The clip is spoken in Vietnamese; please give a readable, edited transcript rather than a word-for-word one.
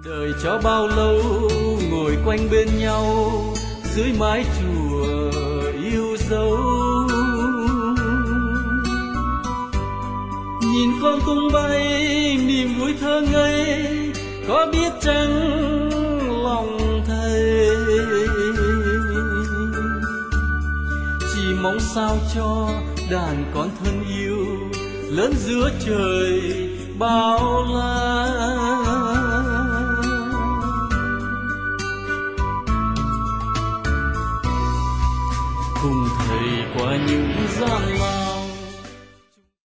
đời cho bao lâu ngồi quanh bên nhau dưới mái chùa yêu dấu. Nhìn con tung bay niềm vui thơ ngây, có biết chăng lòng thầy chỉ mong sao cho đàn con thân yêu lớn giữa trời bao la. Cùng thầy qua những gian